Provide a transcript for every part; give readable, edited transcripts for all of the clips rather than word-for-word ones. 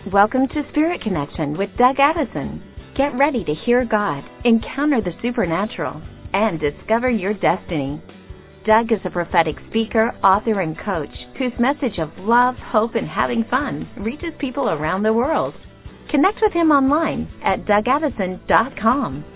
Welcome to Spirit Connection with Doug Addison. Get ready to hear God, encounter the supernatural, and discover your destiny. Doug is a prophetic speaker, author, and coach whose message of love, hope, and having fun reaches people around the world. Connect with him online at DougAddison.com.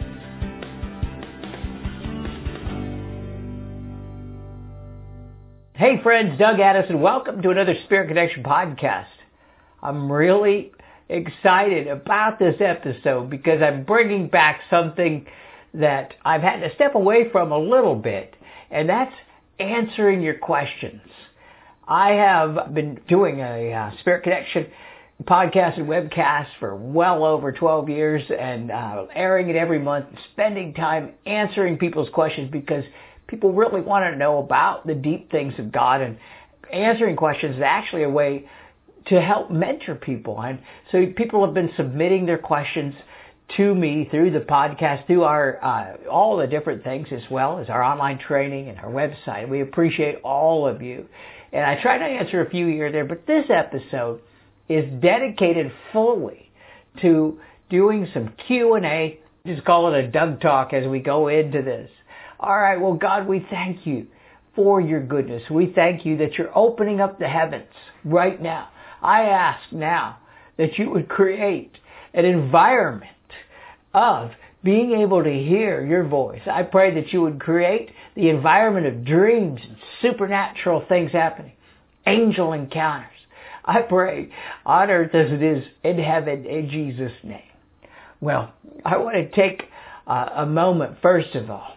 Hey friends, Doug Addison. Welcome to another Spirit Connection podcast. I'm really excited about this episode because I'm bringing back something that I've had to step away from a little bit, and that's answering your questions. I have been doing a Spirit Connection podcast and webcast for well over 12 years and airing it every month, spending time answering people's questions because people really want to know about the deep things of God, and answering questions is actually a way to help mentor people. And so people have been submitting their questions to me through the podcast, through our all the different things, as well as our online training and our website. We appreciate all of you. And I try to answer a few here and there, but this episode is dedicated fully to doing some Q&A. Just call it a Doug Talk as we go into this. All right, well, God, we thank you for your goodness. We thank you that you're opening up the heavens right now. I ask now that you would create an environment of being able to hear your voice. I pray that you would create the environment of dreams and supernatural things happening, angel encounters. I pray on earth as it is in heaven, in Jesus' name. Well, I want to take a moment, first of all,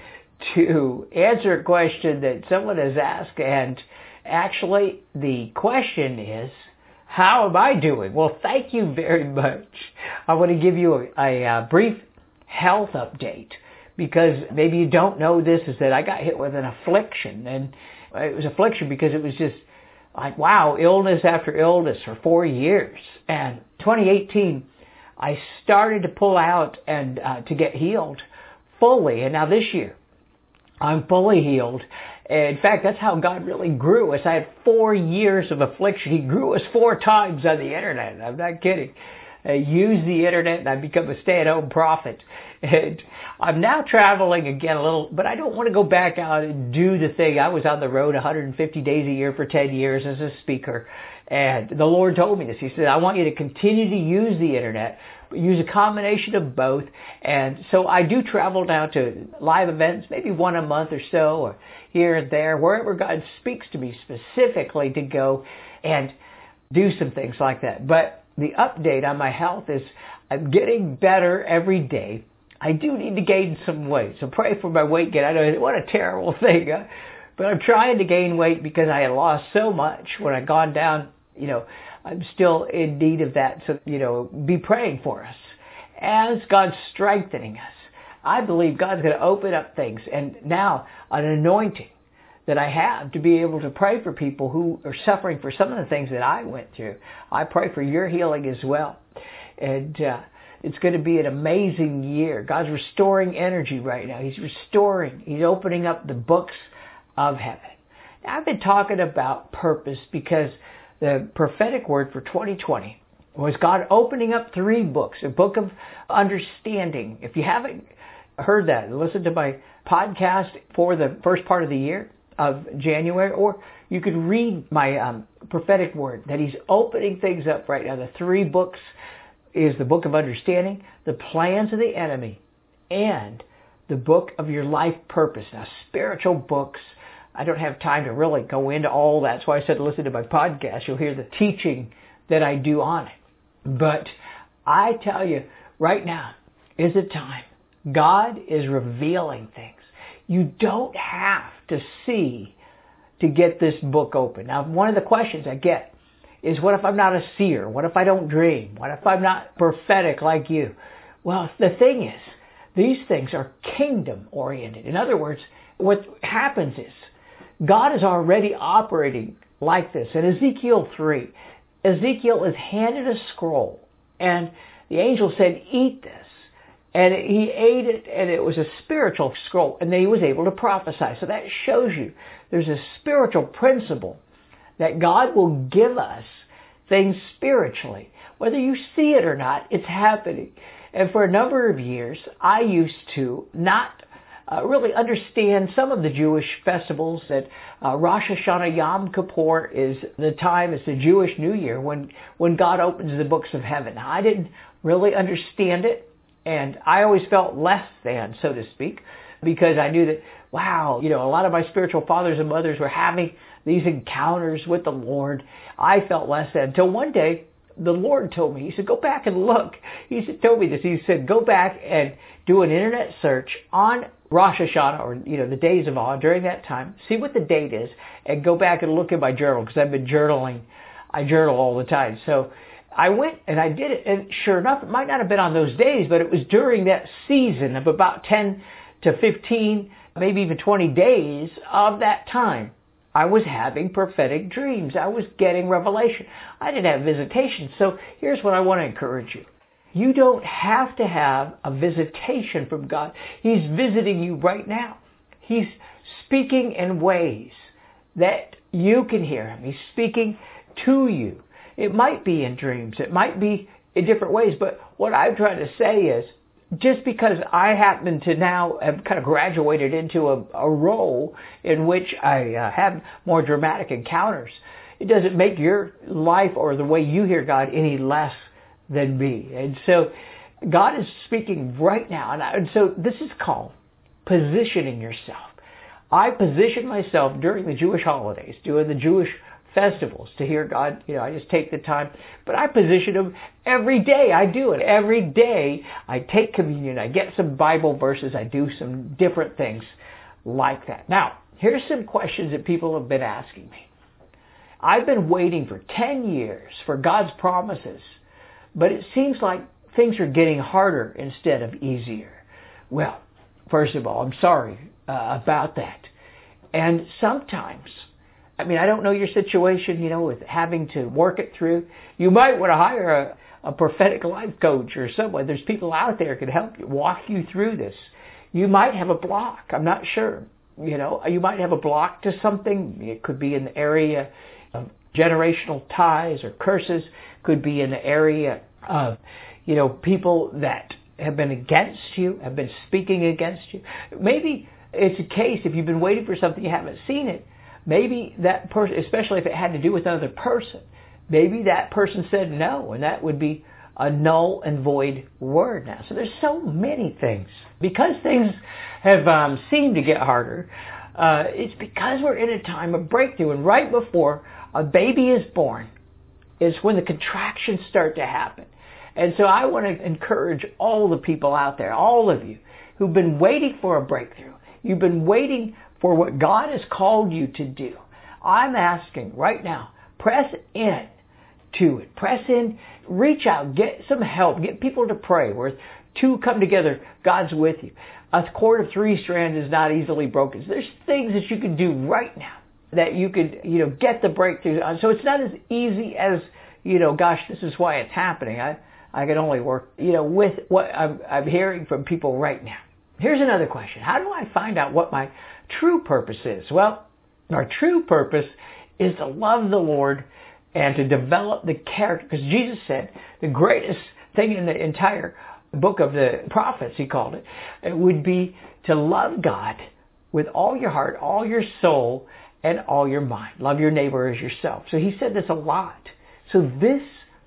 to answer a question that someone has asked, and actually the question is, how am I doing? Well, thank you very much. I want to give you a brief health update because maybe you don't know this, is that I got hit with an affliction, and it was affliction because it was just like, wow, illness after illness for 4 years. And 2018, I started to pull out and to get healed fully, and now this year, I'm fully healed. In fact, that's how God really grew us. I had 4 years of affliction. He grew us 4 times on the internet. I'm not kidding. I use the internet and I've become a stay-at-home prophet. And I'm now traveling again a little, but I don't want to go back out and do the thing. I was on the road 150 days a year for 10 years as a speaker. And the Lord told me this. He said, I want you to continue to use the internet, but use a combination of both. And so I do travel now to live events, maybe one a month or so, or here and there, wherever God speaks to me specifically to go and do some things like that. But the update on my health is I'm getting better every day. I do need to gain some weight, so pray for my weight gain. I know, what a terrible thing, but I'm trying to gain weight because I had lost so much when I gone down. I'm still in need of that, so, be praying for us. As God's strengthening us, I believe God's going to open up things, and now an anointing that I have to be able to pray for people who are suffering for some of the things that I went through. I pray for your healing as well. And it's going to be an amazing year. God's restoring energy right now. He's restoring. He's opening up the books of heaven. Now, I've been talking about purpose because the prophetic word for 2020 was God opening up 3 books, a book of understanding. If you haven't heard that, listen to my podcast for the first part of the year of January, or you could read my prophetic word that he's opening things up right now. The 3 books is the book of understanding, the plans of the enemy, and the book of your life purpose. Now, spiritual books, I don't have time to really go into all that. That's why I said listen to my podcast. You'll hear the teaching that I do on it. But I tell you, right now is the time. God is revealing things. You don't have to see to get this book open. Now, one of the questions I get is, what if I'm not a seer? What if I don't dream? What if I'm not prophetic like you? Well, the thing is, these things are kingdom-oriented. In other words, what happens is, God is already operating like this. In Ezekiel 3, Ezekiel is handed a scroll, and the angel said, eat this. And he ate it, and it was a spiritual scroll, and then he was able to prophesy. So that shows you there's a spiritual principle that God will give us things spiritually. Whether you see it or not, it's happening. And for a number of years, I used to not really understand some of the Jewish festivals. That Rosh Hashanah Yom Kippur is the time, it's the Jewish New Year when God opens the books of heaven. I didn't really understand it, and I always felt less than, so to speak, because I knew that, wow, a lot of my spiritual fathers and mothers were having these encounters with the Lord. I felt less than, until one day the Lord told me, He said, go back and look. He told me this. He said, go back and do an internet search on Rosh Hashanah, or, the days of awe during that time. See what the date is, and go back and look at my journal, because I've been journaling. I journal all the time. So I went and I did it, and sure enough, it might not have been on those days, but it was during that season of about 10 to 15, maybe even 20 days of that time. I was having prophetic dreams. I was getting revelation. I didn't have visitation. So here's what I want to encourage you. You don't have to have a visitation from God. He's visiting you right now. He's speaking in ways that you can hear Him. He's speaking to you. It might be in dreams. It might be in different ways. But what I'm trying to say is, just because I happen to now have kind of graduated into a role in which I have more dramatic encounters, it doesn't make your life or the way you hear God any less than me. And so God is speaking right now. And so this is called positioning yourself. I position myself during the Jewish holidays, during the Jewish festivals, to hear God. I just take the time, but I position Him every day. I do it every day. I take communion. I get some Bible verses. I do some different things like that. Now, here's some questions that people have been asking me. I've been waiting for 10 years for God's promises, but it seems like things are getting harder instead of easier. Well, first of all, I'm sorry about that. And sometimes, I don't know your situation, with having to work it through. You might want to hire a prophetic life coach or someone. There's people out there who can help you, walk you through this. You might have a block. I'm not sure. You might have a block to something. It could be in the area of generational ties or curses. Could be in the area of, people that have been against you, have been speaking against you. Maybe it's a case, if you've been waiting for something, you haven't seen it. Maybe that person, especially if it had to do with another person, maybe that person said no, and that would be a null and void word now. So there's so many things. Because things have seemed to get harder, it's because we're in a time of breakthrough. And right before a baby is born is when the contractions start to happen. And so I want to encourage all the people out there, all of you, who've been waiting for a breakthrough. You've been waiting for what God has called you to do. I'm asking right now, press in to it. Press in, reach out, get some help, get people to pray. Where two come together, God's with you. A cord of three strands is not easily broken. So there's things that you can do right now that you could, get the breakthrough on. So it's not as easy as, gosh, this is why it's happening. I can only work, with what I'm hearing from people right now. Here's another question. How do I find out what my true purpose is? Well, our true purpose is to love the Lord and to develop the character. Because Jesus said the greatest thing in the entire book of the prophets, He called it, would be to love God with all your heart, all your soul, and all your mind. Love your neighbor as yourself. So He said this a lot. So this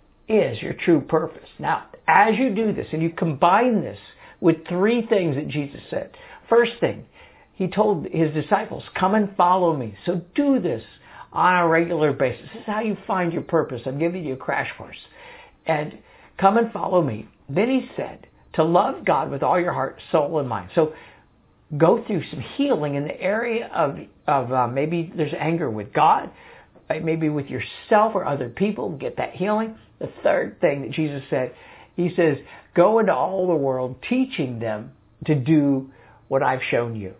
is your true purpose. Now, as you do this and you combine this with three things that Jesus said. First thing, He told His disciples, come and follow me. So do this on a regular basis. This is how you find your purpose. I'm giving you a crash course. And come and follow me. Then He said to love God with all your heart, soul, and mind. So go through some healing in the area of maybe there's anger with God, maybe with yourself or other people. Get that healing. The third thing that Jesus said, He says, go into all the world teaching them to do what I've shown you.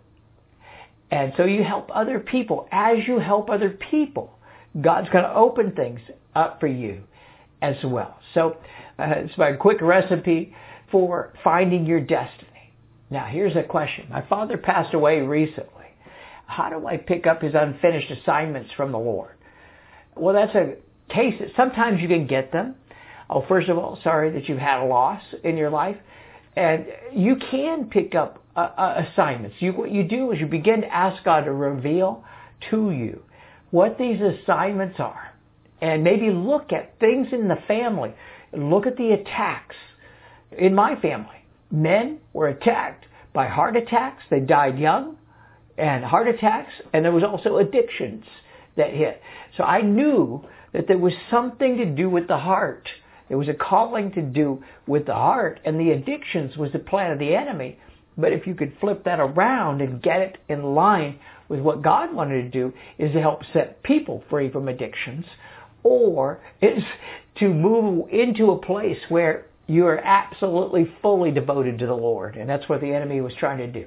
And so you help other people. As you help other people, God's going to open things up for you as well. So it's my quick recipe for finding your destiny. Now, here's a question. My father passed away recently. How do I pick up his unfinished assignments from the Lord? Well, that's a cases, sometimes you can get them. Oh, first of all, sorry that you've had a loss in your life. And you can pick up assignments. What you do is you begin to ask God to reveal to you what these assignments are. And maybe look at things in the family. Look at the attacks. In my family, men were attacked by heart attacks. They died young, and heart attacks, and there was also addictions that hit. So I knew that there was something to do with the heart. There was a calling to do with the heart, and the addictions was the plan of the enemy. But if you could flip that around and get it in line with what God wanted to do, is to help set people free from addictions, or is to move into a place where you are absolutely fully devoted to the Lord. And that's what the enemy was trying to do.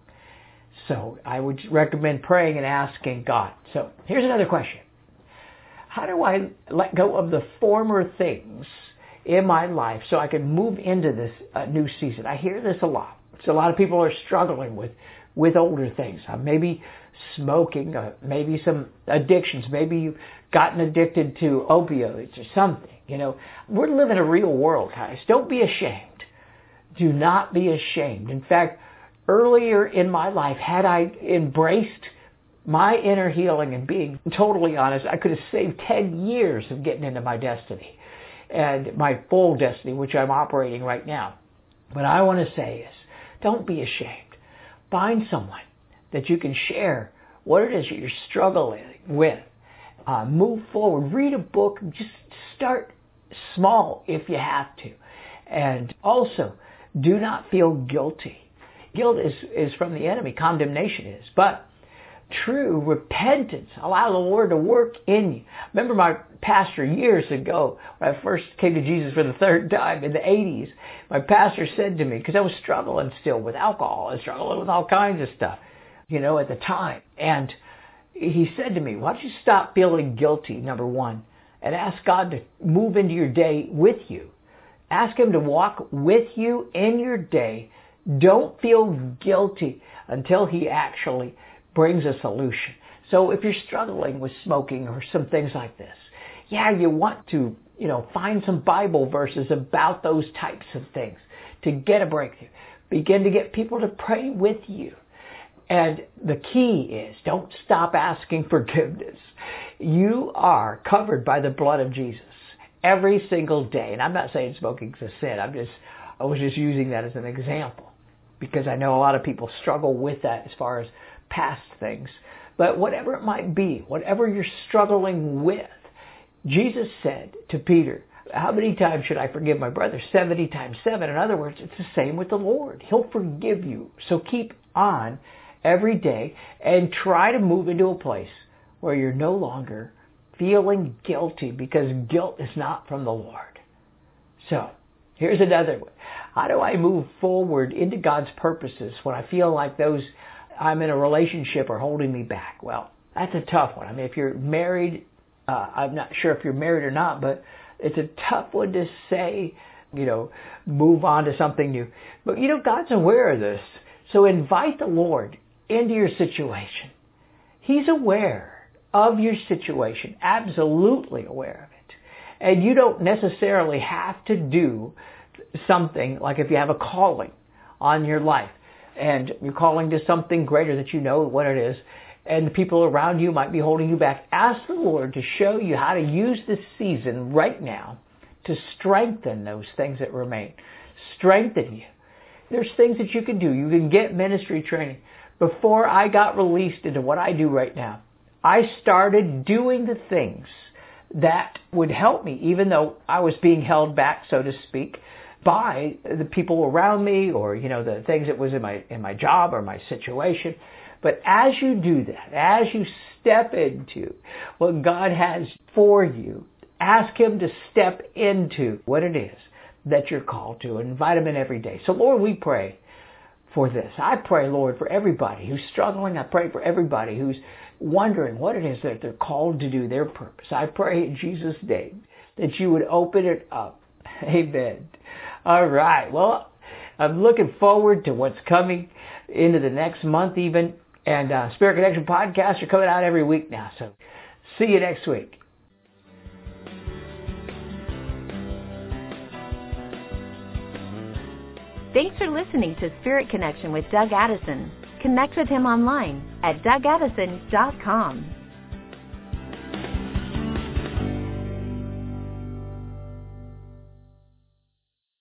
So I would recommend praying and asking God. So here's another question. How do I let go of the former things in my life so I can move into this new season? I hear this a lot. So a lot of people are struggling with older things. Maybe smoking, maybe some addictions. Maybe you've gotten addicted to opioids or something. We're living a real world, guys. Don't be ashamed. Do not be ashamed. In fact, earlier in my life, had I embraced my inner healing and being totally honest, I could have saved 10 years of getting into my destiny and my full destiny, which I'm operating right now. What I want to say is, don't be ashamed. Find someone that you can share what it is that you're struggling with. Move forward. Read a book. Just start small if you have to. And also, do not feel guilty. Guilt is from the enemy. Condemnation is. But true repentance, allow the Lord to work in you. Remember my pastor years ago, when I first came to Jesus for the third time in the 80s, my pastor said to me, because I was struggling still with alcohol, I was struggling with all kinds of stuff, at the time. And he said to me, why don't you stop feeling guilty, number one, and ask God to move into your day with you. Ask Him to walk with you in your day. Don't feel guilty until He actually brings a solution. So if you're struggling with smoking or some things like this, you want to, find some Bible verses about those types of things to get a breakthrough. Begin to get people to pray with you. And the key is, don't stop asking forgiveness. You are covered by the blood of Jesus every single day. And I'm not saying smoking's a sin. I was just using that as an example because I know a lot of people struggle with that as far as past things. But whatever it might be, whatever you're struggling with, Jesus said to Peter, how many times should I forgive my brother? 70 times 7. In other words, it's the same with the Lord. He'll forgive you. So keep on every day and try to move into a place where you're no longer feeling guilty, because guilt is not from the Lord. So here's another one. How do I move forward into God's purposes when I feel like those I'm in a relationship are holding me back? Well, that's a tough one. I mean, if you're married, I'm not sure if you're married or not, but it's a tough one to say, move on to something new. But, God's aware of this. So invite the Lord into your situation. He's aware of your situation, absolutely aware of it. And you don't necessarily have to do something like if you have a calling on your life and you're calling to something greater that you know what it is, and the people around you might be holding you back. Ask the Lord to show you how to use this season right now to strengthen those things that remain. Strengthen you. There's things that you can do. You can get ministry training. Before I got released into what I do right now, I started doing the things that would help me, even though I was being held back, so to speak, by the people around me or, the things that was in my job or my situation. But as you do that, as you step into what God has for you, ask Him to step into what it is that you're called to and invite Him in every day. So Lord, we pray for this. I pray, Lord, for everybody who's struggling. I pray for everybody who's wondering what it is that they're called to do, their purpose. I pray in Jesus' name that you would open it up. Amen. All right. Well, I'm looking forward to what's coming into the next month even. And Spirit Connection podcasts are coming out every week now. So see you next week. Thanks for listening to Spirit Connection with Doug Addison. Connect with him online at DougAddison.com.